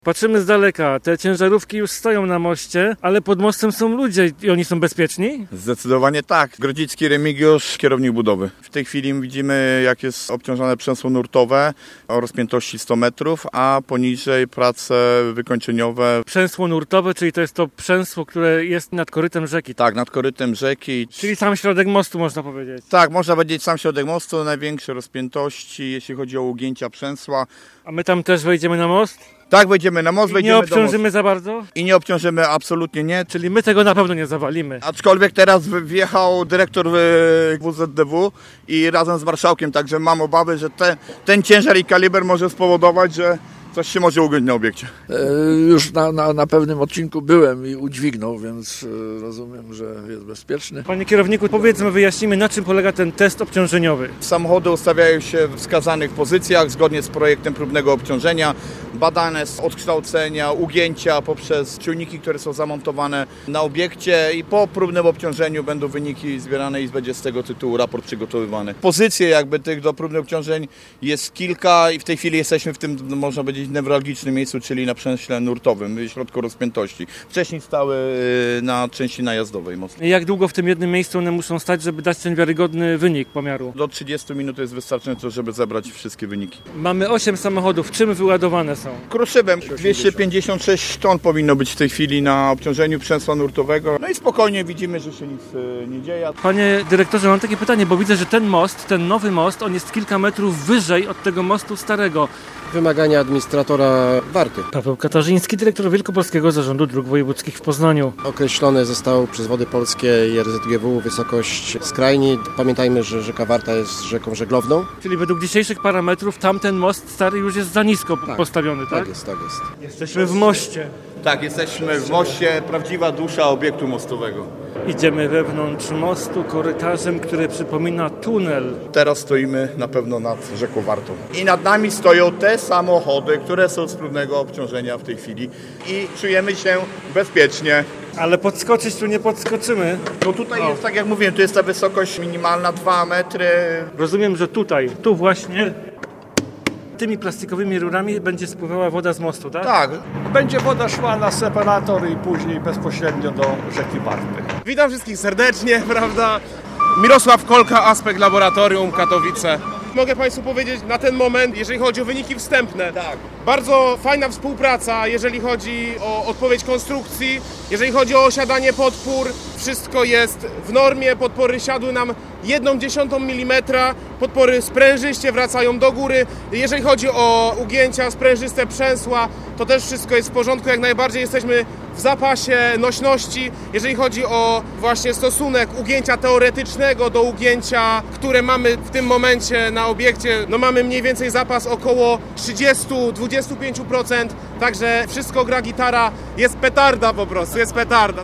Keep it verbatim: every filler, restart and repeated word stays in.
Patrzymy z daleka, te ciężarówki już stoją na moście, ale pod mostem są ludzie i oni są bezpieczni? Zdecydowanie tak. Grodzicki Remigiusz, kierownik budowy. W tej chwili widzimy, jak jest obciążone przęsło nurtowe o rozpiętości sto metrów, a poniżej prace wykończeniowe. Przęsło nurtowe, czyli to jest to przęsło, które jest nad korytem rzeki. Tak, nad korytem rzeki. Czyli sam środek mostu, można powiedzieć. Tak, można powiedzieć sam środek mostu, największe rozpiętości, jeśli chodzi o ugięcia przęsła. A my tam też wejdziemy na most? Tak, wejdziemy na most, I wejdziemy nie obciążymy do mostu. za bardzo? I nie obciążymy absolutnie nie. Czyli my tego na pewno nie zawalimy. Aczkolwiek teraz wjechał dyrektor W Z D W i razem z marszałkiem, także mam obawy, że te, ten ciężar i kaliber może spowodować, że coś się może ugiąć na obiekcie. E, już na, na, na pewnym odcinku byłem i udźwignął, więc e, rozumiem, że jest bezpieczny. Panie kierowniku, powiedzmy, wyjaśnimy, na czym polega ten test obciążeniowy. Samochody ustawiają się w wskazanych pozycjach zgodnie z projektem próbnego obciążenia. Badane z odkształcenia, ugięcia poprzez czujniki, które są zamontowane na obiekcie i po próbnym obciążeniu będą wyniki zbierane i będzie z tego tytułu raport przygotowywany. Pozycje jakby tych do próbnych obciążeń jest kilka i w tej chwili jesteśmy w tym, no, można powiedzieć, newralgicznym miejscu, czyli na przęśle nurtowym, w środku rozpiętości. Wcześniej stały na części najazdowej mocno. Jak długo w tym jednym miejscu one muszą stać, żeby dać ten wiarygodny wynik pomiaru? Do trzydziestu minut jest wystarczająco, żeby zebrać wszystkie wyniki. Mamy osiem samochodów. Czym wyładowane są? Kruszywem. dwieście pięćdziesiąt sześć ton powinno być w tej chwili na obciążeniu przęsła nurtowego. No i spokojnie widzimy, że się nic nie dzieje. Panie dyrektorze, mam takie pytanie, bo widzę, że ten most, ten nowy most, on jest kilka metrów wyżej od tego mostu starego. Wymagania administratora Warty. Paweł Katarzyński, dyrektor Wielkopolskiego Zarządu Dróg Wojewódzkich w Poznaniu. Określone zostało przez Wody Polskie i R Z G W wysokość skrajni. Pamiętajmy, że rzeka Warta jest rzeką żeglowną. Czyli według dzisiejszych parametrów tamten most stary już jest za nisko tak, postawiony, tak? Tak jest, tak jest. Jesteśmy w moście. Tak, jesteśmy w moście, prawdziwa dusza obiektu mostowego. Idziemy wewnątrz mostu korytarzem, który przypomina tunel. Teraz stoimy na pewno nad rzeką Wartą. I nad nami stoją te samochody, które są z próbnego obciążenia w tej chwili i czujemy się bezpiecznie. Ale podskoczyć tu nie podskoczymy. No tutaj jest, tak jak mówiłem, tu jest ta wysokość minimalna dwa metry. Rozumiem, że tutaj, tu właśnie, tymi plastikowymi rurami będzie spływała woda z mostu, tak? Tak. Będzie woda szła na separator i później bezpośrednio do rzeki Warty. Witam wszystkich serdecznie, prawda? Mirosław Kolka, Aspekt Laboratorium, Katowice. Mogę Państwu powiedzieć na ten moment, jeżeli chodzi o wyniki wstępne, Tak. bardzo fajna współpraca, jeżeli chodzi o odpowiedź konstrukcji, jeżeli chodzi o osiadanie podpór, wszystko jest w normie, podpory siadły nam jedną dziesiątą milimetra, podpory sprężyście wracają do góry, jeżeli chodzi o ugięcia, sprężyste przęsła, to też wszystko jest w porządku, jak najbardziej jesteśmy w zapasie nośności, jeżeli chodzi o właśnie stosunek ugięcia teoretycznego do ugięcia, które mamy w tym momencie na obiekcie, no mamy mniej więcej zapas około trzydzieści do dwudziestu pięciu procent, także wszystko gra gitara, jest petarda po prostu, jest petarda.